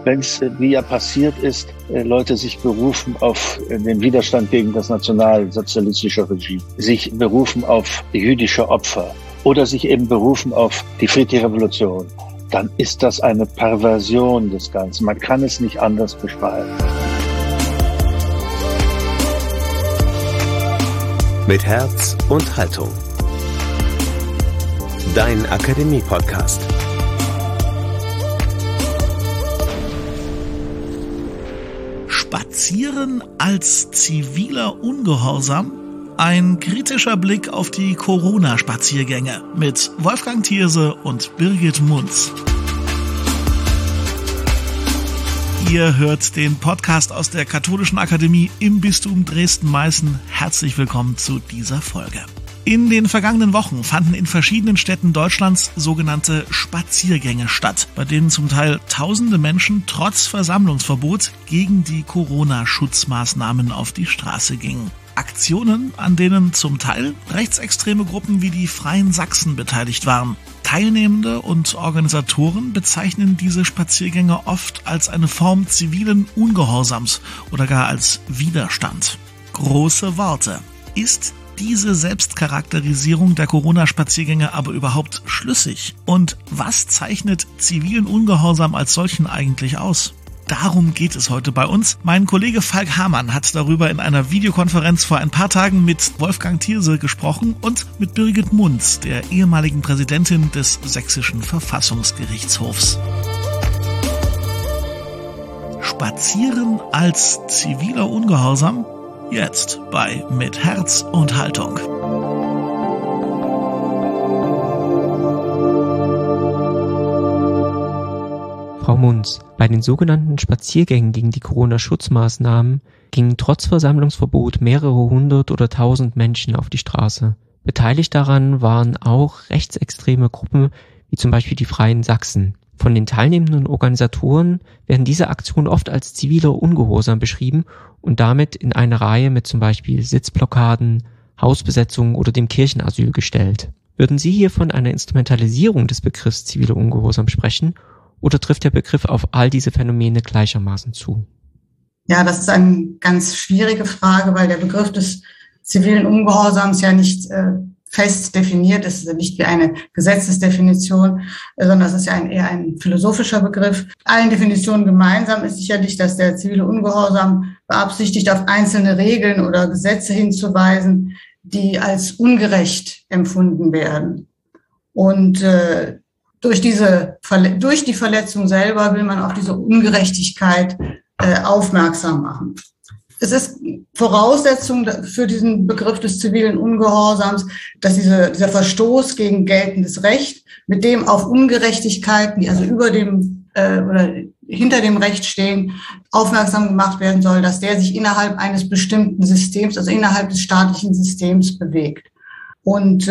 wenn es, wie ja passiert ist, Leute sich berufen auf den Widerstand gegen das nationalsozialistische Regime, sich berufen auf jüdische Opfer oder sich eben berufen auf die friedliche Revolution, dann ist das eine Perversion des Ganzen. Man kann es nicht anders beschreiben. Mit Herz und Haltung. Dein Akademie-Podcast. Spazieren als ziviler Ungehorsam? Ein kritischer Blick auf die Corona-Spaziergänge mit Wolfgang Thierse und Birgit Munz. Ihr hört den Podcast aus der Katholischen Akademie im Bistum Dresden-Meißen. Herzlich willkommen zu dieser Folge. In den vergangenen Wochen fanden in verschiedenen Städten Deutschlands sogenannte Spaziergänge statt, bei denen zum Teil tausende Menschen trotz Versammlungsverbot gegen die Corona-Schutzmaßnahmen auf die Straße gingen. Aktionen, an denen zum Teil rechtsextreme Gruppen wie die Freien Sachsen beteiligt waren. Teilnehmende und Organisatoren bezeichnen diese Spaziergänge oft als eine Form zivilen Ungehorsams oder gar als Widerstand. Große Worte. Ist diese Selbstcharakterisierung der Corona-Spaziergänge aber überhaupt schlüssig? Und was zeichnet zivilen Ungehorsam als solchen eigentlich aus? Darum geht es heute bei uns. Mein Kollege Falk Hamann hat darüber in einer Videokonferenz vor ein paar Tagen mit Wolfgang Thierse gesprochen und mit Birgit Munz, der ehemaligen Präsidentin des Sächsischen Verfassungsgerichtshofs. Spazieren als ziviler Ungehorsam? Jetzt bei Mit Herz und Haltung. Frau Munz, bei den sogenannten Spaziergängen gegen die Corona-Schutzmaßnahmen gingen trotz Versammlungsverbot mehrere hundert oder tausend Menschen auf die Straße. Beteiligt daran waren auch rechtsextreme Gruppen wie zum Beispiel die Freien Sachsen. Von den teilnehmenden Organisatoren werden diese Aktionen oft als ziviler Ungehorsam beschrieben und damit in eine Reihe mit zum Beispiel Sitzblockaden, Hausbesetzungen oder dem Kirchenasyl gestellt. Würden Sie hier von einer Instrumentalisierung des Begriffs ziviler Ungehorsam sprechen oder trifft der Begriff auf all diese Phänomene gleichermaßen zu? Ja, das ist eine ganz schwierige Frage, weil der Begriff des zivilen Ungehorsams ja nicht fest definiert ist, also nicht wie eine Gesetzesdefinition, sondern es ist ja eher ein philosophischer Begriff. Allen Definitionen gemeinsam ist sicherlich, dass der zivile Ungehorsam beabsichtigt, auf einzelne Regeln oder Gesetze hinzuweisen, die als ungerecht empfunden werden. Und durch die Verletzung selber will man auf diese Ungerechtigkeit aufmerksam machen. Es ist Voraussetzung für diesen Begriff des zivilen Ungehorsams, dass dieser Verstoß gegen geltendes Recht, mit dem auf Ungerechtigkeiten, die also über dem oder hinter dem Recht stehen, aufmerksam gemacht werden soll, dass der sich innerhalb eines bestimmten Systems, also innerhalb des staatlichen Systems bewegt. Und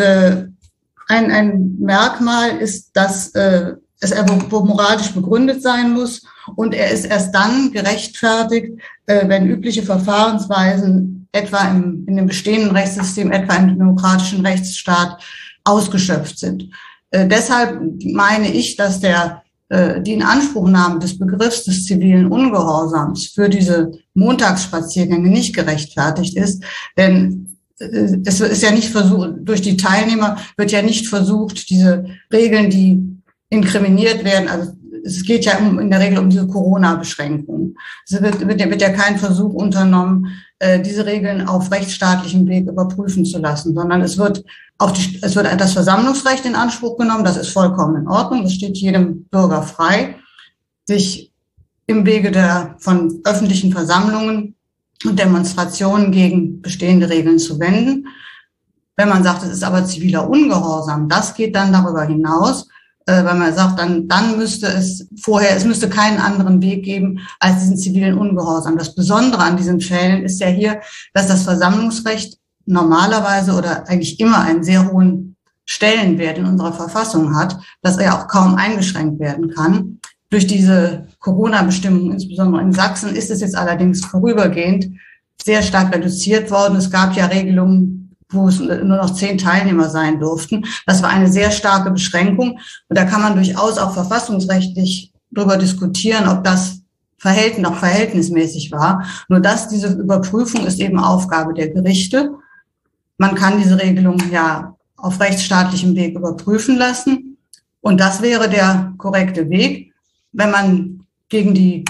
ein Merkmal ist, dass es moralisch begründet sein muss und er ist erst dann gerechtfertigt, wenn übliche Verfahrensweisen etwa in dem bestehenden Rechtssystem, etwa im demokratischen Rechtsstaat ausgeschöpft sind. Deshalb meine ich, dass die Inanspruchnahme des Begriffs des zivilen Ungehorsams für diese Montagsspaziergänge nicht gerechtfertigt ist, denn es ist ja nicht versucht, durch die Teilnehmer wird ja nicht versucht, diese Regeln, die inkriminiert werden, also es geht ja in der Regel um diese Corona-Beschränkungen. Es wird ja kein Versuch unternommen, diese Regeln auf rechtsstaatlichem Weg überprüfen zu lassen, sondern es wird das Versammlungsrecht in Anspruch genommen. Das ist vollkommen in Ordnung. Es steht jedem Bürger frei, sich im Wege von öffentlichen Versammlungen und Demonstrationen gegen bestehende Regeln zu wenden. Wenn man sagt, es ist aber ziviler Ungehorsam, das geht dann darüber hinaus, weil man sagt, dann müsste es müsste keinen anderen Weg geben als diesen zivilen Ungehorsam. Das Besondere an diesen Fällen ist ja hier, dass das Versammlungsrecht normalerweise oder eigentlich immer einen sehr hohen Stellenwert in unserer Verfassung hat, dass er auch kaum eingeschränkt werden kann. Durch diese Corona-Bestimmungen, insbesondere in Sachsen, ist es jetzt allerdings vorübergehend sehr stark reduziert worden. Es gab ja Regelungen, wo es nur noch 10 Teilnehmer sein durften. Das war eine sehr starke Beschränkung. Und da kann man durchaus auch verfassungsrechtlich darüber diskutieren, ob das noch verhältnismäßig war. Nur dass diese Überprüfung ist eben Aufgabe der Gerichte. Man kann diese Regelung ja auf rechtsstaatlichem Weg überprüfen lassen. Und das wäre der korrekte Weg, wenn man gegen die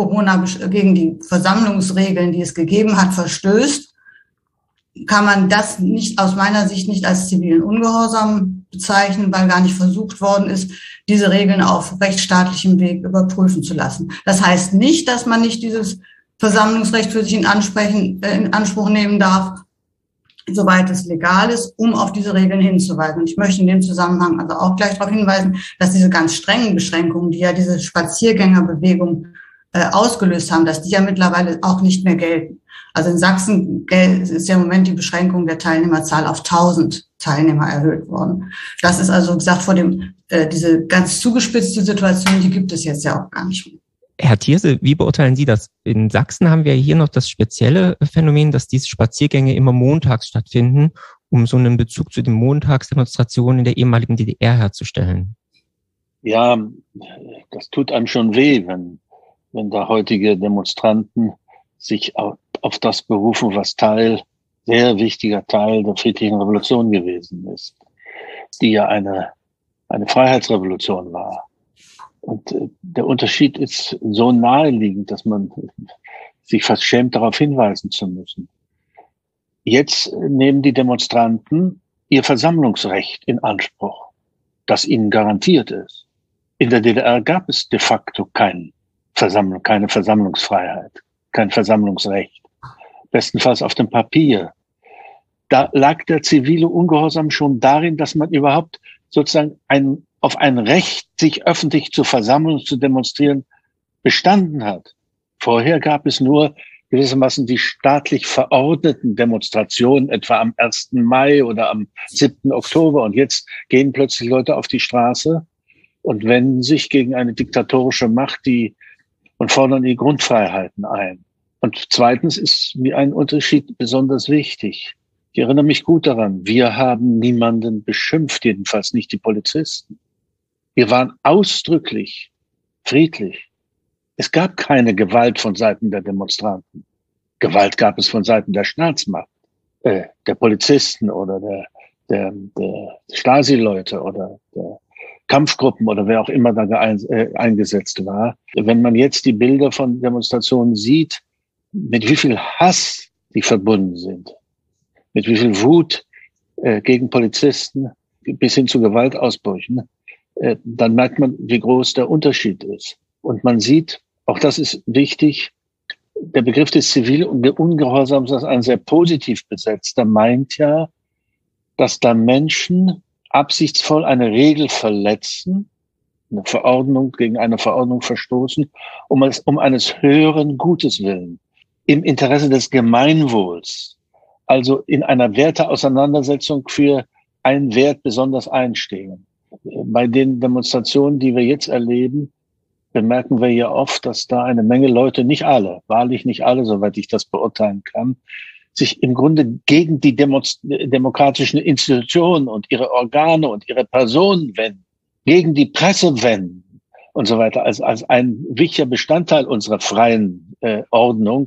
Versammlungsregeln, die es gegeben hat, verstößt, kann man das nicht, aus meiner Sicht, nicht als zivilen Ungehorsam bezeichnen, weil gar nicht versucht worden ist, diese Regeln auf rechtsstaatlichem Weg überprüfen zu lassen. Das heißt nicht, dass man nicht dieses Versammlungsrecht für sich in Anspruch nehmen darf, soweit es legal ist, um auf diese Regeln hinzuweisen. Und ich möchte in dem Zusammenhang also auch gleich darauf hinweisen, dass diese ganz strengen Beschränkungen, die ja diese Spaziergängerbewegung ausgelöst haben, dass die ja mittlerweile auch nicht mehr gelten. Also in Sachsen ist ja im Moment die Beschränkung der Teilnehmerzahl auf 1000 Teilnehmer erhöht worden. Das ist also, gesagt, diese ganz zugespitzte Situation, die gibt es jetzt ja auch gar nicht mehr. Herr Thierse, wie beurteilen Sie das? In Sachsen haben wir hier noch das spezielle Phänomen, dass diese Spaziergänge immer montags stattfinden, um so einen Bezug zu den Montagsdemonstrationen in der ehemaligen DDR herzustellen. Ja, das tut einem schon weh, wenn da heutige Demonstranten sich auf das berufen, was sehr wichtiger Teil der friedlichen Revolution gewesen ist, die ja eine Freiheitsrevolution war. Und der Unterschied ist so naheliegend, dass man sich fast schämt, darauf hinweisen zu müssen. Jetzt nehmen die Demonstranten ihr Versammlungsrecht in Anspruch, das ihnen garantiert ist. In der DDR gab es de facto keine Versammlungsfreiheit, kein Versammlungsrecht. Bestenfalls auf dem Papier. Da lag der zivile Ungehorsam schon darin, dass man überhaupt sozusagen auf ein Recht, sich öffentlich zu versammeln und zu demonstrieren, bestanden hat. Vorher gab es nur gewissermaßen die staatlich verordneten Demonstrationen, etwa am 1. Mai oder am 7. Oktober. Und jetzt gehen plötzlich Leute auf die Straße und wenden sich gegen eine diktatorische Macht und fordern die Grundfreiheiten ein. Und zweitens ist mir ein Unterschied besonders wichtig. Ich erinnere mich gut daran, wir haben niemanden beschimpft, jedenfalls nicht die Polizisten. Wir waren ausdrücklich friedlich. Es gab keine Gewalt von Seiten der Demonstranten. Gewalt gab es von Seiten der Staatsmacht, der Polizisten oder der Stasi-Leute oder der Kampfgruppen oder wer auch immer da eingesetzt war. Wenn man jetzt die Bilder von Demonstrationen sieht, mit wie viel Hass die verbunden sind, mit wie viel Wut gegen Polizisten bis hin zu Gewaltausbrüchen, dann merkt man, wie groß der Unterschied ist. Und man sieht, auch das ist wichtig, der Begriff des zivilen Ungehorsams ist ein sehr positiv besetzter, meint ja, dass da Menschen absichtsvoll eine Regel verletzen, eine Verordnung gegen eine Verordnung verstoßen, um eines höheren Gutes willen, im Interesse des Gemeinwohls, also in einer Werteauseinandersetzung für einen Wert besonders einstehen. Bei den Demonstrationen, die wir jetzt erleben, bemerken wir ja oft, dass da eine Menge Leute, nicht alle, wahrlich nicht alle, soweit ich das beurteilen kann, sich im Grunde gegen die demokratischen Institutionen und ihre Organe und ihre Personen wenden, gegen die Presse wenden und so weiter, als ein wichtiger Bestandteil unserer freien Ordnung.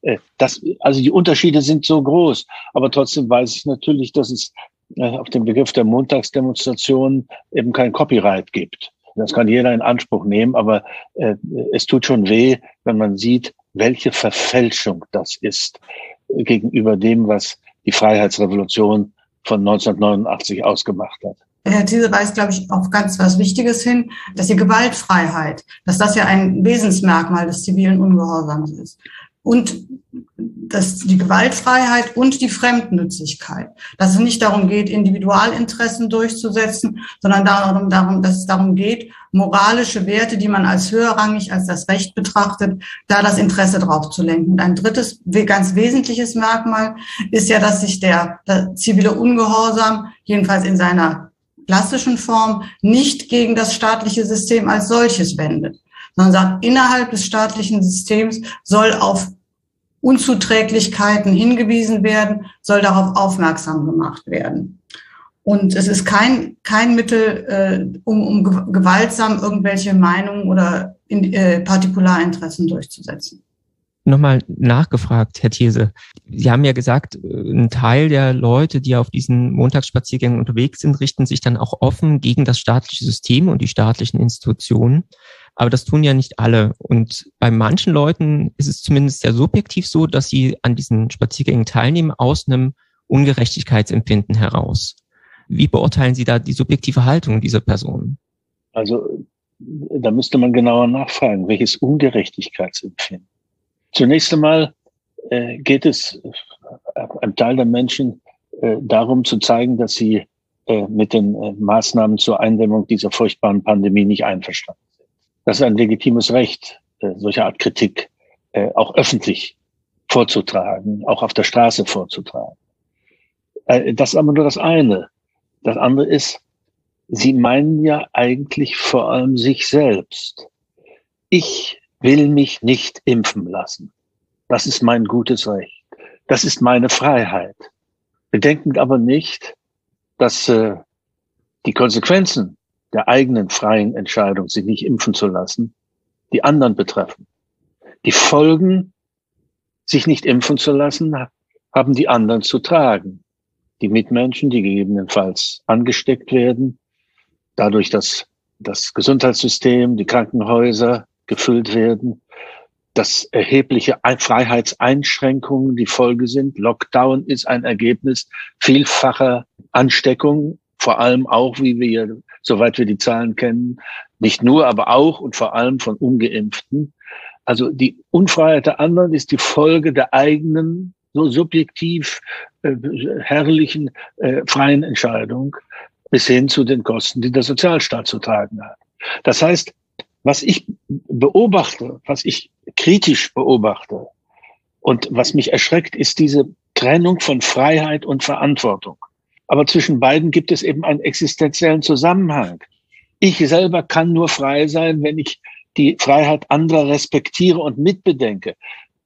Also die Unterschiede sind so groß, aber trotzdem weiß ich natürlich, dass es auf den Begriff der Montagsdemonstration eben kein Copyright gibt. Das kann jeder in Anspruch nehmen, aber es tut schon weh, wenn man sieht, welche Verfälschung das ist gegenüber dem, was die Freiheitsrevolution von 1989 ausgemacht hat. Herr Thierse weist, glaube ich, auf ganz was Wichtiges hin, dass die Gewaltfreiheit, dass das ja ein Wesensmerkmal des zivilen Ungehorsams ist. Und dass die Gewaltfreiheit und die Fremdnützigkeit, dass es nicht darum geht, Individualinteressen durchzusetzen, sondern dass es darum geht, moralische Werte, die man als höherrangig als das Recht betrachtet, da das Interesse drauf zu lenken. Und ein drittes, ganz wesentliches Merkmal ist ja, dass sich der zivile Ungehorsam, jedenfalls in seiner klassischen Form, nicht gegen das staatliche System als solches wendet, sondern sagt, innerhalb des staatlichen Systems soll auf Unzuträglichkeiten hingewiesen werden, soll darauf aufmerksam gemacht werden. Und es ist kein Mittel, um gewaltsam irgendwelche Meinungen oder Partikularinteressen durchzusetzen. Nochmal nachgefragt, Herr Thiese. Sie haben ja gesagt, ein Teil der Leute, die auf diesen Montagsspaziergängen unterwegs sind, richten sich dann auch offen gegen das staatliche System und die staatlichen Institutionen. Aber das tun ja nicht alle. Und bei manchen Leuten ist es zumindest sehr subjektiv so, dass sie an diesen Spaziergängen teilnehmen aus einem Ungerechtigkeitsempfinden heraus. Wie beurteilen Sie da die subjektive Haltung dieser Personen? Also da müsste man genauer nachfragen, welches Ungerechtigkeitsempfinden. Zunächst einmal geht es einem Teil der Menschen darum zu zeigen, dass sie mit den Maßnahmen zur Eindämmung dieser furchtbaren Pandemie nicht einverstanden sind. Das ist ein legitimes Recht, solche Art Kritik auch öffentlich vorzutragen, auch auf der Straße vorzutragen. Das ist aber nur das eine. Das andere ist, sie meinen ja eigentlich vor allem sich selbst. Ich will mich nicht impfen lassen. Das ist mein gutes Recht. Das ist meine Freiheit. Bedenken aber nicht, dass die Konsequenzen der eigenen freien Entscheidung, sich nicht impfen zu lassen, die anderen betreffen. Die Folgen, sich nicht impfen zu lassen, haben die anderen zu tragen. Die Mitmenschen, die gegebenenfalls angesteckt werden, dadurch, dass das Gesundheitssystem, die Krankenhäuser gefüllt werden, dass erhebliche Freiheitseinschränkungen die Folge sind. Lockdown ist ein Ergebnis vielfacher Ansteckungen, vor allem auch, wie wir, soweit wir die Zahlen kennen, nicht nur, aber auch und vor allem von Ungeimpften. Also die Unfreiheit der anderen ist die Folge der eigenen, so subjektiv herrlichen freien Entscheidung bis hin zu den Kosten, die der Sozialstaat zu tragen hat. Das heißt, was ich beobachte, was ich kritisch beobachte und was mich erschreckt, ist diese Trennung von Freiheit und Verantwortung. Aber zwischen beiden gibt es eben einen existenziellen Zusammenhang. Ich selber kann nur frei sein, wenn ich die Freiheit anderer respektiere und mitbedenke.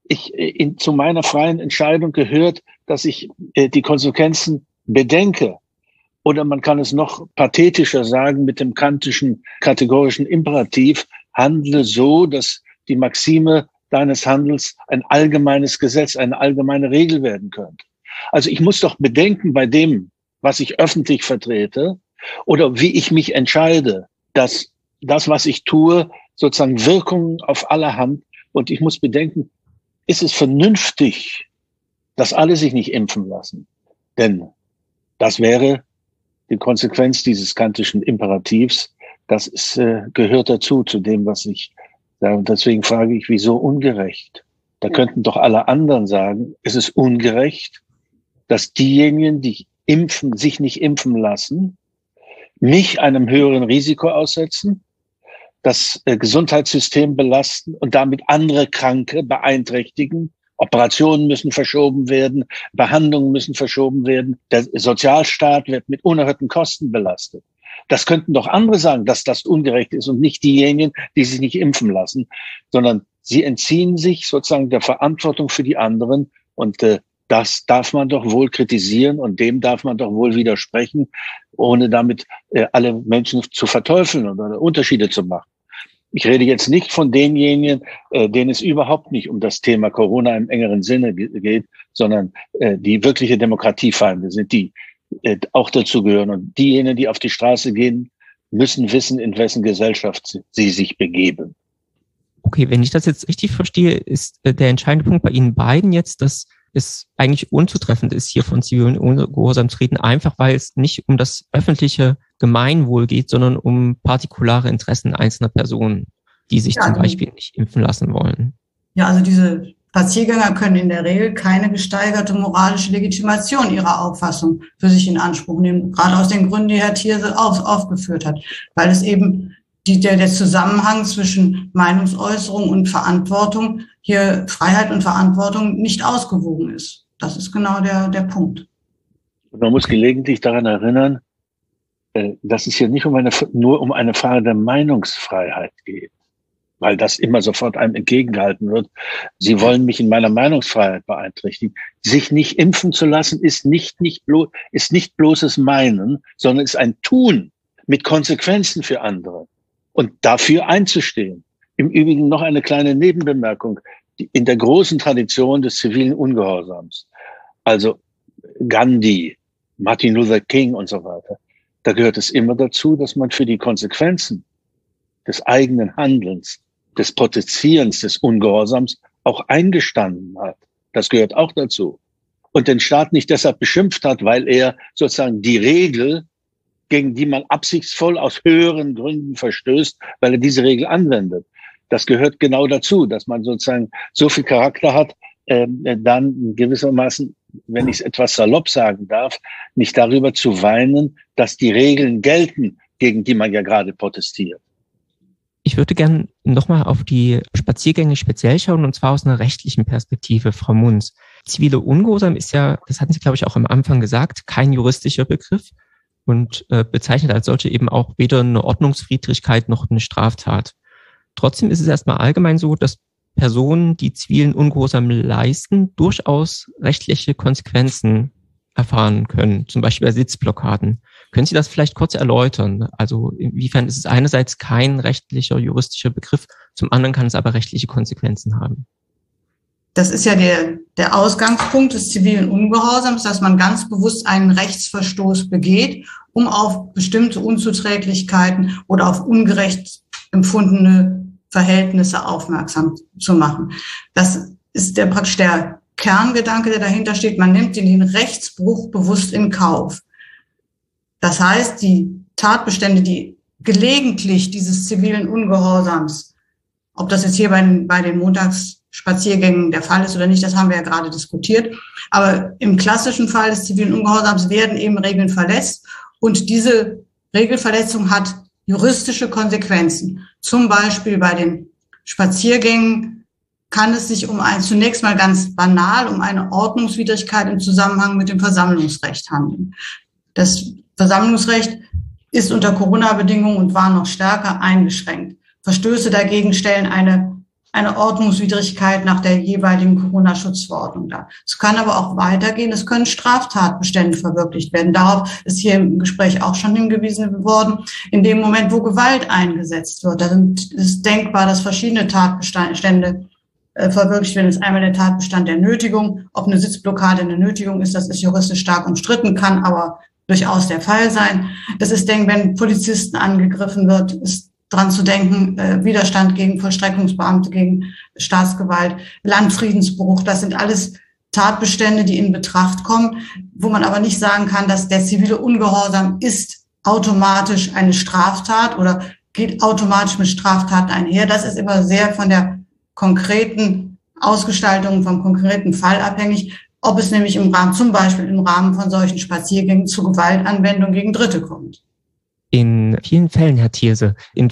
Zu meiner freien Entscheidung gehört, dass ich die Konsequenzen bedenke. Oder man kann es noch pathetischer sagen mit dem kantischen kategorischen Imperativ, handle so, dass die Maxime deines Handels ein allgemeines Gesetz, eine allgemeine Regel werden könnte. Also ich muss doch bedenken bei dem, was ich öffentlich vertrete oder wie ich mich entscheide, dass das, was ich tue, sozusagen Wirkungen auf allerhand, und ich muss bedenken, ist es vernünftig, dass alle sich nicht impfen lassen? Denn das wäre die Konsequenz dieses kantischen Imperativs. Das ist, gehört dazu, zu dem, was ich sage. Und deswegen frage ich, wieso ungerecht? Da könnten doch alle anderen sagen, es ist ungerecht, dass diejenigen, die sich nicht impfen lassen, mich einem höheren Risiko aussetzen, das Gesundheitssystem belasten und damit andere Kranke beeinträchtigen. Operationen müssen verschoben werden, Behandlungen müssen verschoben werden. Der Sozialstaat wird mit unerhörten Kosten belastet. Das könnten doch andere sagen, dass das ungerecht ist und nicht diejenigen, die sich nicht impfen lassen, sondern sie entziehen sich sozusagen der Verantwortung für die anderen. Und das darf man doch wohl kritisieren und dem darf man doch wohl widersprechen, ohne damit alle Menschen zu verteufeln oder Unterschiede zu machen. Ich rede jetzt nicht von denjenigen, denen es überhaupt nicht um das Thema Corona im engeren Sinne geht, sondern die wirkliche Demokratiefeinde sind, die auch dazu gehören. Und diejenigen, die auf die Straße gehen, müssen wissen, in wessen Gesellschaft sie sich begeben. Okay, wenn ich das jetzt richtig verstehe, ist der entscheidende Punkt bei Ihnen beiden jetzt, dass es eigentlich unzutreffend ist, hier von zivilen Ungehorsam zu reden, einfach weil es nicht um das öffentliche Gemeinwohl geht, sondern um partikulare Interessen einzelner Personen, die sich zum Beispiel nicht impfen lassen wollen. Ja, also diese Spaziergänger können in der Regel keine gesteigerte moralische Legitimation ihrer Auffassung für sich in Anspruch nehmen, gerade aus den Gründen, die Herr Thierse aufgeführt hat, weil es eben der Zusammenhang zwischen Meinungsäußerung und Verantwortung, hier Freiheit und Verantwortung, nicht ausgewogen ist. Das ist genau der Punkt. Und man muss gelegentlich daran erinnern, dass es hier nicht nur um eine Frage der Meinungsfreiheit geht, weil das immer sofort einem entgegengehalten wird. Sie wollen mich in meiner Meinungsfreiheit beeinträchtigen. Sich nicht impfen zu lassen ist nicht bloßes Meinen, sondern ist ein Tun mit Konsequenzen für andere. Und dafür einzustehen, Im Übrigen noch eine kleine Nebenbemerkung. In der großen Tradition des zivilen Ungehorsams, also Gandhi, Martin Luther King und so weiter, da gehört es immer dazu, dass man für die Konsequenzen des eigenen Handelns, des Protestierens, des Ungehorsams auch eingestanden hat. Das gehört auch dazu. Und den Staat nicht deshalb beschimpft hat, weil er sozusagen die Regel, gegen die man absichtsvoll aus höheren Gründen verstößt, weil er diese Regel anwendet. Das gehört genau dazu, dass man sozusagen so viel Charakter hat, dann gewissermaßen, wenn ich es etwas salopp sagen darf, nicht darüber zu weinen, dass die Regeln gelten, gegen die man ja gerade protestiert. Ich würde gern nochmal auf die Spaziergänge speziell schauen, und zwar aus einer rechtlichen Perspektive, Frau Munz. Zivile Ungehorsam ist ja, das hatten Sie, glaube ich, auch am Anfang gesagt, kein juristischer Begriff und bezeichnet als solche eben auch weder eine Ordnungswidrigkeit noch eine Straftat. Trotzdem ist es erstmal allgemein so, dass Personen, die zivilen Ungehorsam leisten, durchaus rechtliche Konsequenzen erfahren können, zum Beispiel bei Sitzblockaden. Können Sie das vielleicht kurz erläutern? Also inwiefern ist es einerseits kein rechtlicher, juristischer Begriff, zum anderen kann es aber rechtliche Konsequenzen haben? Das ist ja der Ausgangspunkt des zivilen Ungehorsams, dass man ganz bewusst einen Rechtsverstoß begeht, um auf bestimmte Unzuträglichkeiten oder auf ungerecht empfundene Verhältnisse aufmerksam zu machen. Das ist praktisch der Kerngedanke, der dahinter steht. Man nimmt den Rechtsbruch bewusst in Kauf. Das heißt, die Tatbestände, die gelegentlich dieses zivilen Ungehorsams, ob das jetzt hier bei den Montagsspaziergängen der Fall ist oder nicht, das haben wir ja gerade diskutiert. Aber im klassischen Fall des zivilen Ungehorsams werden eben Regeln verletzt und diese Regelverletzung hat juristische Konsequenzen. Zum Beispiel bei den Spaziergängen kann es sich zunächst mal ganz banal um eine Ordnungswidrigkeit im Zusammenhang mit dem Versammlungsrecht handeln. Das Versammlungsrecht ist unter Corona-Bedingungen und war noch stärker eingeschränkt. Verstöße dagegen stellen eine Ordnungswidrigkeit nach der jeweiligen Corona-Schutzverordnung dar. Es kann aber auch weitergehen. Es können Straftatbestände verwirklicht werden. Darauf ist hier im Gespräch auch schon hingewiesen worden. In dem Moment, wo Gewalt eingesetzt wird, dann ist denkbar, dass verschiedene Tatbestände verwirklicht werden. Das ist einmal der Tatbestand der Nötigung. Ob eine Sitzblockade eine Nötigung ist, das ist juristisch stark umstritten, kann aber durchaus der Fall sein. Das ist, wenn Polizisten angegriffen wird, ist dran zu denken, Widerstand gegen Vollstreckungsbeamte, gegen Staatsgewalt, Landfriedensbruch, das sind alles Tatbestände, die in Betracht kommen, wo man aber nicht sagen kann, dass der zivile Ungehorsam ist automatisch eine Straftat oder geht automatisch mit Straftaten einher. Das ist immer sehr von der konkreten Ausgestaltung, vom konkreten Fall abhängig, ob es nämlich zum Beispiel im Rahmen von solchen Spaziergängen zu Gewaltanwendung gegen Dritte kommt. In vielen Fällen, Herr Thierse,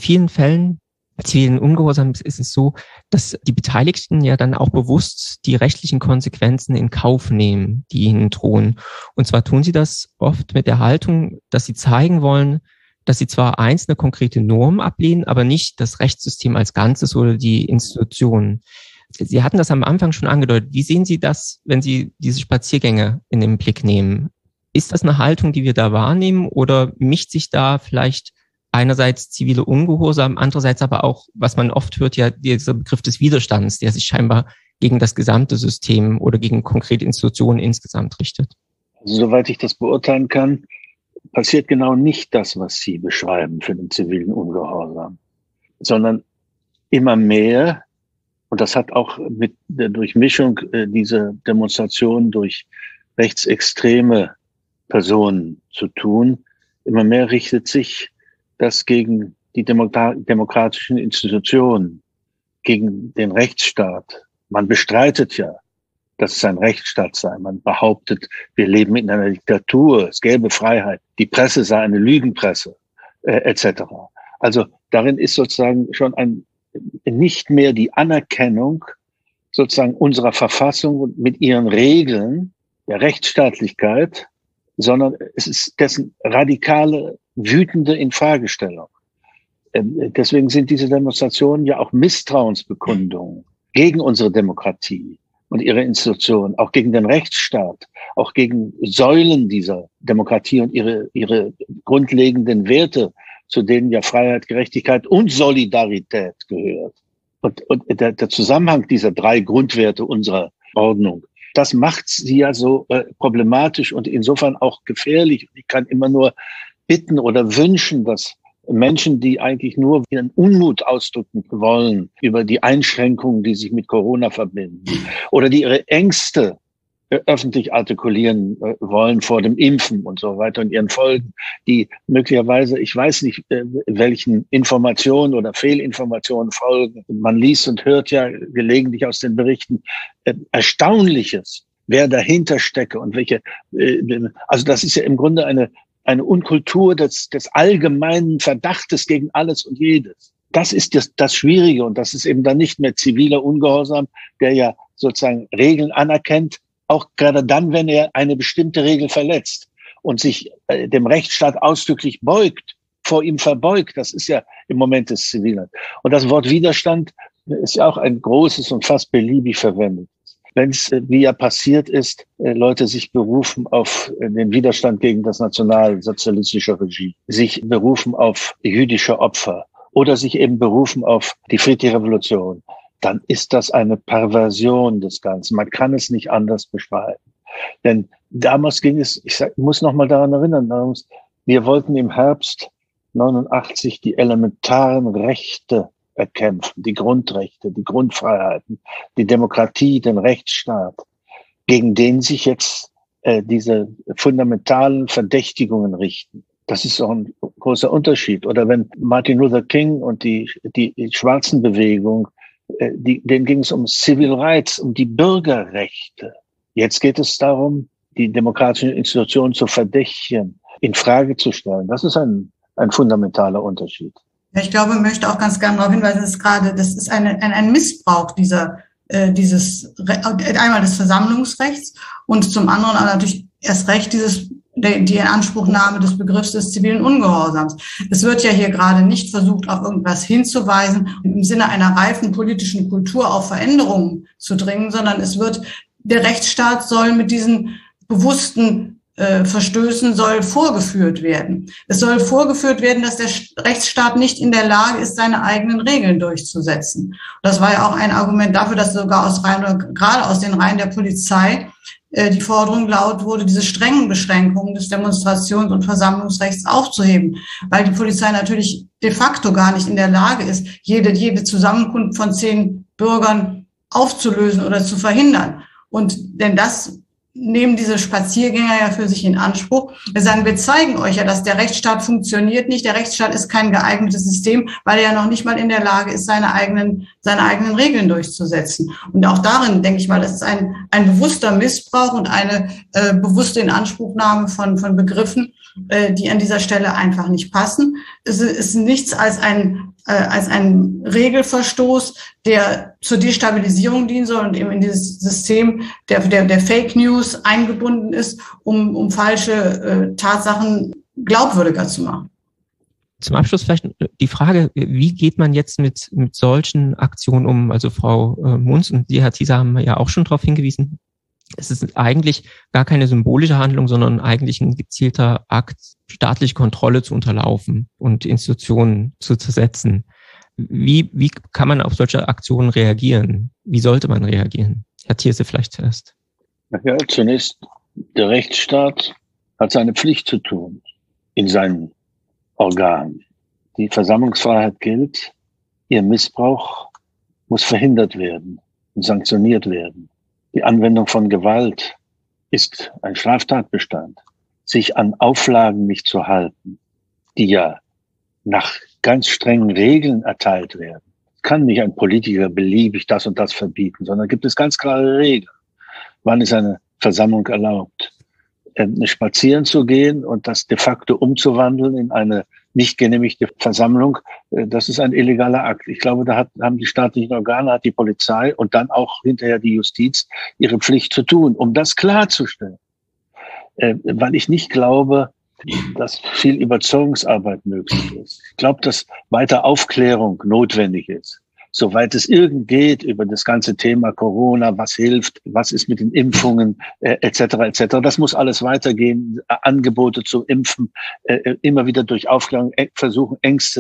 zivilen Ungehorsams ist es so, dass die Beteiligten ja dann auch bewusst die rechtlichen Konsequenzen in Kauf nehmen, die ihnen drohen. Und zwar tun sie das oft mit der Haltung, dass sie zeigen wollen, dass sie zwar einzelne konkrete Normen ablehnen, aber nicht das Rechtssystem als Ganzes oder die Institutionen. Sie hatten das am Anfang schon angedeutet. Wie sehen Sie das, wenn Sie diese Spaziergänge in den Blick nehmen? Ist das eine Haltung, die wir da wahrnehmen, oder mischt sich da vielleicht einerseits zivile Ungehorsam, andererseits aber auch, was man oft hört, ja dieser Begriff des Widerstands, der sich scheinbar gegen das gesamte System oder gegen konkrete Institutionen insgesamt richtet? Also, soweit ich das beurteilen kann, passiert genau nicht das, was Sie beschreiben für den zivilen Ungehorsam, sondern immer mehr, und das hat auch mit der Durchmischung dieser Demonstration durch rechtsextreme Personen zu tun. Immer mehr richtet sich das gegen die demokratischen Institutionen, gegen den Rechtsstaat. Man bestreitet ja, dass es ein Rechtsstaat sei. Man behauptet, wir leben in einer Diktatur, es gäbe Freiheit, die Presse sei eine Lügenpresse, etc. Also darin ist sozusagen schon nicht mehr die Anerkennung sozusagen unserer Verfassung mit ihren Regeln der Rechtsstaatlichkeit, sondern es ist dessen radikale, wütende Infragestellung. Deswegen sind diese Demonstrationen ja auch Misstrauensbekundungen gegen unsere Demokratie und ihre Institutionen, auch gegen den Rechtsstaat, auch gegen Säulen dieser Demokratie und ihre grundlegenden Werte, zu denen ja Freiheit, Gerechtigkeit und Solidarität gehört. Und der Zusammenhang dieser 3 Grundwerte unserer Ordnung, das macht sie ja so problematisch und insofern auch gefährlich. Ich kann immer nur bitten oder wünschen, dass Menschen, die eigentlich nur ihren Unmut ausdrücken wollen über die Einschränkungen, die sich mit Corona verbinden, oder die ihre Ängste öffentlich artikulieren wollen vor dem Impfen und so weiter und ihren Folgen, die möglicherweise, ich weiß nicht, welchen Informationen oder Fehlinformationen folgen. Man liest und hört ja gelegentlich aus den Berichten Erstaunliches, wer dahinter stecke und welche, also das ist ja im Grunde eine Unkultur des allgemeinen Verdachtes gegen alles und jedes. Das ist das Schwierige und das ist eben dann nicht mehr ziviler Ungehorsam, der ja sozusagen Regeln anerkennt, auch gerade dann, wenn er eine bestimmte Regel verletzt und sich dem Rechtsstaat ausdrücklich beugt, vor ihm verbeugt. Das ist ja im Moment des Zivilrechts. Und das Wort Widerstand ist ja auch ein großes und fast beliebig verwendet. Wenn es, wie ja passiert ist, Leute sich berufen auf den Widerstand gegen das nationalsozialistische Regime, sich berufen auf jüdische Opfer oder sich eben berufen auf die friedliche Revolution, dann ist das eine Perversion des Ganzen. Man kann es nicht anders beschreiben. Denn damals ging es, muss noch mal daran erinnern, wir wollten im Herbst 89 die elementaren Rechte erkämpfen, die Grundrechte, die Grundfreiheiten, die Demokratie, den Rechtsstaat, gegen den sich jetzt diese fundamentalen Verdächtigungen richten. Das ist auch ein großer Unterschied. Oder wenn Martin Luther King und die Schwarzenbewegung, denen ging es um Civil Rights, um die Bürgerrechte. Jetzt geht es darum, die demokratischen Institutionen zu verdächtigen, in Frage zu stellen. Das ist ein fundamentaler Unterschied. Ja, ich glaube, ich möchte auch ganz gerne darauf hinweisen, das ist ein Missbrauch dieses einmal des Versammlungsrechts und zum anderen aber natürlich erst recht die Inanspruchnahme des Begriffs des zivilen Ungehorsams. Es wird ja hier gerade nicht versucht, auf irgendwas hinzuweisen, im Sinne einer reifen politischen Kultur auf Veränderungen zu dringen, sondern der Rechtsstaat soll mit diesen bewussten Verstößen soll vorgeführt werden. Es soll vorgeführt werden, dass der Rechtsstaat nicht in der Lage ist, seine eigenen Regeln durchzusetzen. Das war ja auch ein Argument dafür, dass sogar gerade aus den Reihen der Polizei die Forderung laut wurde, diese strengen Beschränkungen des Demonstrations- und Versammlungsrechts aufzuheben, weil die Polizei natürlich de facto gar nicht in der Lage ist, jede Zusammenkunft von 10 Bürgern aufzulösen oder zu verhindern. Denn das nehmen diese Spaziergänger ja für sich in Anspruch. Wir sagen, wir zeigen euch ja, dass der Rechtsstaat funktioniert nicht. Der Rechtsstaat ist kein geeignetes System, weil er ja noch nicht mal in der Lage ist, seine eigenen Regeln durchzusetzen. Und auch darin, denke ich mal, das ist ein bewusster Missbrauch und eine bewusste Inanspruchnahme von Begriffen, die an dieser Stelle einfach nicht passen. Es ist nichts als ein Regelverstoß, der zur Destabilisierung dienen soll und eben in dieses System der Fake News eingebunden ist, um falsche Tatsachen glaubwürdiger zu machen. Zum Abschluss vielleicht die Frage, wie geht man jetzt mit solchen Aktionen um? Also Frau Munz und Sie, Herr Thieser, haben ja auch schon darauf hingewiesen, es ist eigentlich gar keine symbolische Handlung, sondern eigentlich ein gezielter Akt, staatliche Kontrolle zu unterlaufen und Institutionen zu zersetzen. Wie kann man auf solche Aktionen reagieren? Wie sollte man reagieren? Herr Thierse vielleicht zuerst. Ja, zunächst, der Rechtsstaat hat seine Pflicht zu tun in seinen Organen. Die Versammlungsfreiheit gilt, ihr Missbrauch muss verhindert werden und sanktioniert werden. Die Anwendung von Gewalt ist ein Straftatbestand. Sich an Auflagen nicht zu halten, die ja nach ganz strengen Regeln erteilt werden, kann nicht ein Politiker beliebig das und das verbieten, sondern gibt es ganz klare Regeln. Wann ist eine Versammlung erlaubt? Spazieren zu gehen und das de facto umzuwandeln in eine nicht genehmigte Versammlung, das ist ein illegaler Akt. Ich glaube, da haben die staatlichen Organe, hat die Polizei und dann auch hinterher die Justiz ihre Pflicht zu tun, um das klarzustellen. Weil ich nicht glaube, dass viel Überzeugungsarbeit möglich ist. Ich glaube, dass weiter Aufklärung notwendig ist. Soweit es irgend geht über das ganze Thema Corona, was hilft, was ist mit den Impfungen, etc., etc. Das muss alles weitergehen. Angebote zum Impfen, immer wieder durch Aufklärung versuchen, Ängste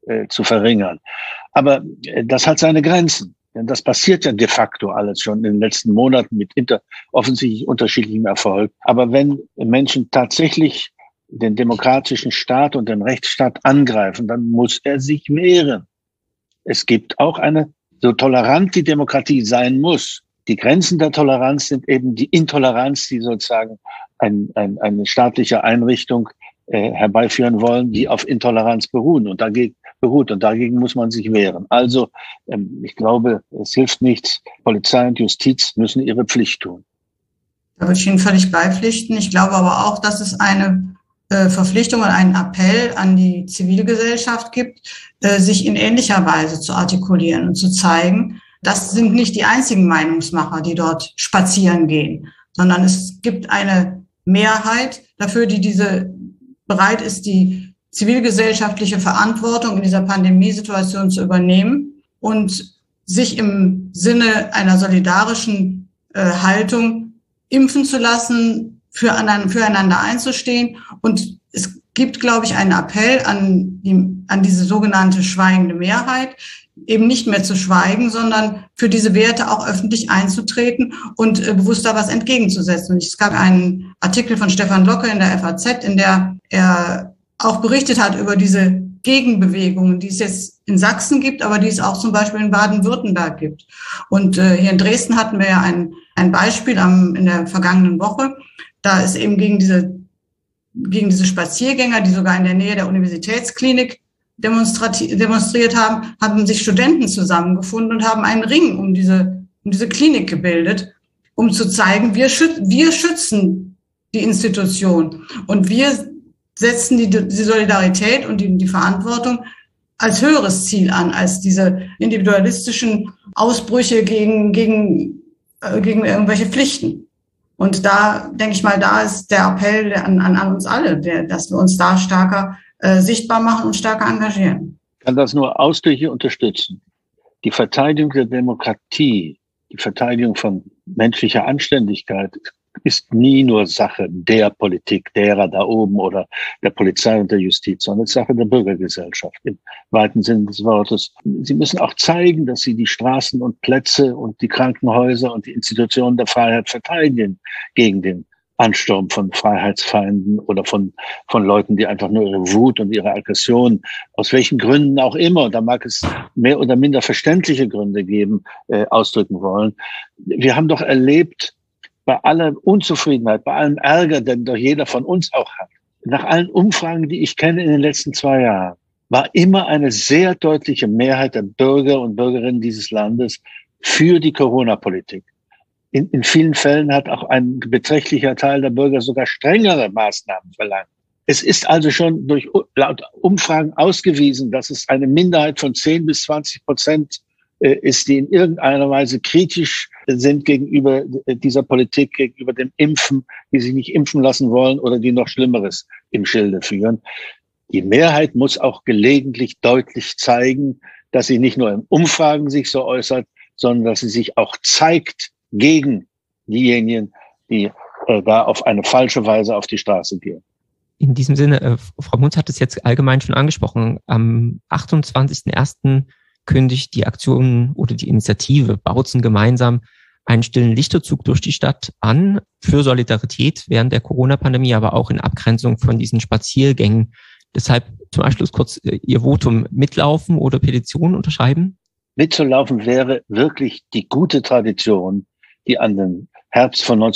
zu verringern. Aber das hat seine Grenzen. Denn das passiert ja de facto alles schon in den letzten Monaten mit offensichtlich unterschiedlichem Erfolg. Aber wenn Menschen tatsächlich den demokratischen Staat und den Rechtsstaat angreifen, dann muss er sich wehren. Es gibt auch so tolerant die Demokratie sein muss. Die Grenzen der Toleranz sind eben die Intoleranz, die sozusagen eine staatliche Einrichtung herbeiführen wollen, die auf Intoleranz beruht. Und dagegen muss man sich wehren. Also ich glaube, es hilft nichts. Polizei und Justiz müssen ihre Pflicht tun. Da würde ich Ihnen völlig beipflichten. Ich glaube aber auch, dass es eine Verpflichtung und einen Appell an die Zivilgesellschaft gibt, sich in ähnlicher Weise zu artikulieren und zu zeigen, das sind nicht die einzigen Meinungsmacher, die dort spazieren gehen, sondern es gibt eine Mehrheit dafür, die bereit ist, die zivilgesellschaftliche Verantwortung in dieser Pandemiesituation zu übernehmen und sich im Sinne einer solidarischen Haltung impfen zu lassen, füreinander einzustehen. Und es gibt, glaube ich, einen Appell an diese sogenannte schweigende Mehrheit, eben nicht mehr zu schweigen, sondern für diese Werte auch öffentlich einzutreten und bewusst da was entgegenzusetzen. Und es gab einen Artikel von Stefan Locke in der FAZ, in der er auch berichtet hat über diese Gegenbewegungen, die es jetzt in Sachsen gibt, aber die es auch zum Beispiel in Baden-Württemberg gibt. Und hier in Dresden hatten wir ja ein Beispiel in der vergangenen Woche. Da ist eben gegen diese Spaziergänger, die sogar in der Nähe der Universitätsklinik demonstriert haben sich Studenten zusammengefunden und haben einen Ring um diese Klinik gebildet, um zu zeigen, wir schützen die Institution und wir setzen die Solidarität und die Verantwortung als höheres Ziel an, als diese individualistischen Ausbrüche gegen irgendwelche Pflichten. Und da, denke ich mal, da ist der Appell an uns alle, dass wir uns da stärker sichtbar machen und stärker engagieren. Ich kann das nur ausdrücklich unterstützen. Die Verteidigung der Demokratie, die Verteidigung von menschlicher Anständigkeit ist nie nur Sache der Politik, derer da oben oder der Polizei und der Justiz, sondern Sache der Bürgergesellschaft im weiten Sinne des Wortes. Sie müssen auch zeigen, dass sie die Straßen und Plätze und die Krankenhäuser und die Institutionen der Freiheit verteidigen gegen den Ansturm von Freiheitsfeinden oder von Leuten, die einfach nur ihre Wut und ihre Aggression, aus welchen Gründen auch immer, da mag es mehr oder minder verständliche Gründe geben, ausdrücken wollen. Wir haben doch erlebt, bei aller Unzufriedenheit, bei allem Ärger, den doch jeder von uns auch hat, nach allen Umfragen, die ich kenne in den letzten 2 Jahren, war immer eine sehr deutliche Mehrheit der Bürger und Bürgerinnen dieses Landes für die Corona-Politik. In vielen Fällen hat auch ein beträchtlicher Teil der Bürger sogar strengere Maßnahmen verlangt. Es ist also schon laut Umfragen ausgewiesen, dass es eine Minderheit von 10 bis 20% ist, die in irgendeiner Weise kritisch sind gegenüber dieser Politik, gegenüber dem Impfen, die sich nicht impfen lassen wollen oder die noch Schlimmeres im Schilde führen. Die Mehrheit muss auch gelegentlich deutlich zeigen, dass sie nicht nur in Umfragen sich so äußert, sondern dass sie sich auch zeigt gegen diejenigen, die da auf eine falsche Weise auf die Straße gehen. In diesem Sinne, Frau Munz hat es jetzt allgemein schon angesprochen, am 28.01. kündigt die Aktion oder die Initiative Bautzen gemeinsam einen stillen Lichterzug durch die Stadt an für Solidarität während der Corona-Pandemie, aber auch in Abgrenzung von diesen Spaziergängen. Deshalb zum Abschluss kurz Ihr Votum: Mitlaufen oder Petition unterschreiben? Mitzulaufen wäre wirklich die gute Tradition, die an den Herbst von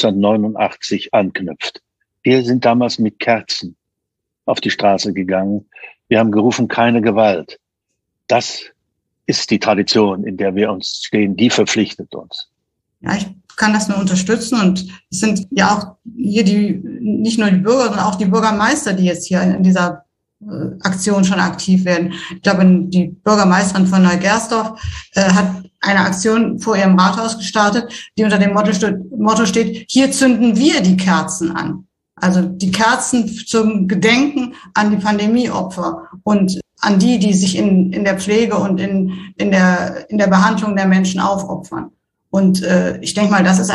1989 anknüpft. Wir sind damals mit Kerzen auf die Straße gegangen. Wir haben gerufen, keine Gewalt. Das ist die Tradition, in der wir uns stehen, die verpflichtet uns. Ja, ich kann das nur unterstützen, und es sind ja auch hier nicht nur die Bürger, sondern auch die Bürgermeister, die jetzt hier in dieser Aktion schon aktiv werden. Ich glaube, die Bürgermeisterin von Neugersdorf hat eine Aktion vor ihrem Rathaus gestartet, die unter dem Motto steht: Hier zünden wir die Kerzen an. Also die Kerzen zum Gedenken an die Pandemieopfer und an die sich in der Pflege und in der Behandlung der Menschen aufopfern. Und ich denke mal, das ist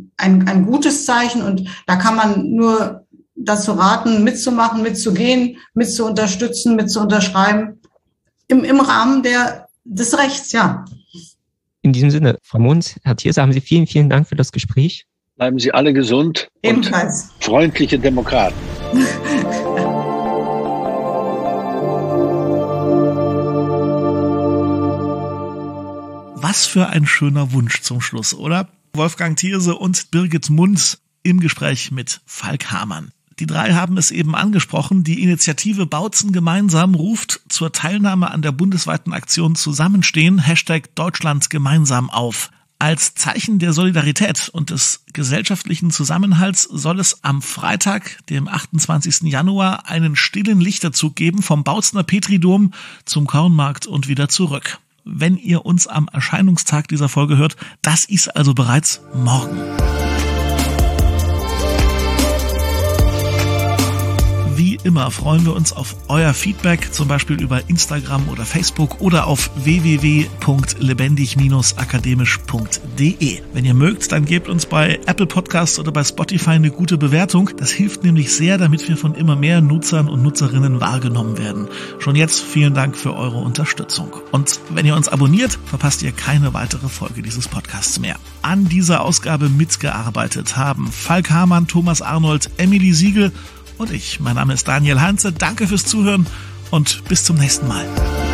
ein gutes Zeichen, und da kann man nur dazu raten, mitzumachen, mitzugehen, mitzuunterstützen, mitzuunterschreiben. im Rahmen des Rechts, ja. In diesem Sinne, Frau Munz, Herr Thierse, haben Sie vielen, vielen Dank für das Gespräch. Bleiben Sie alle gesund Ebenfalls. Und freundliche Demokraten. Was für ein schöner Wunsch zum Schluss, oder? Wolfgang Thierse und Birgit Munz im Gespräch mit Falk Hamann. Die drei haben es eben angesprochen. Die Initiative Bautzen gemeinsam ruft zur Teilnahme an der bundesweiten Aktion Zusammenstehen #Deutschland gemeinsam auf. Als Zeichen der Solidarität und des gesellschaftlichen Zusammenhalts soll es am Freitag, dem 28. Januar, einen stillen Lichterzug geben vom Bautzener Petridom zum Kornmarkt und wieder zurück. Wenn ihr uns am Erscheinungstag dieser Folge hört, das ist also bereits morgen. Wie immer freuen wir uns auf euer Feedback, zum Beispiel über Instagram oder Facebook oder auf www.lebendig-akademisch.de. Wenn ihr mögt, dann gebt uns bei Apple Podcasts oder bei Spotify eine gute Bewertung. Das hilft nämlich sehr, damit wir von immer mehr Nutzern und Nutzerinnen wahrgenommen werden. Schon jetzt vielen Dank für eure Unterstützung. Und wenn ihr uns abonniert, verpasst ihr keine weitere Folge dieses Podcasts mehr. An dieser Ausgabe mitgearbeitet haben Falk Hamann, Thomas Arnold, Emily Siegel und ich. Mein Name ist Daniel Heinze. Danke fürs Zuhören und bis zum nächsten Mal.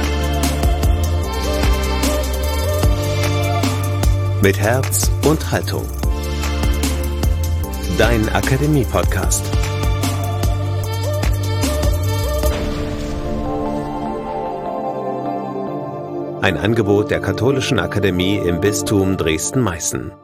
Mit Herz und Haltung. Dein Akademie-Podcast. Ein Angebot der Katholischen Akademie im Bistum Dresden-Meißen.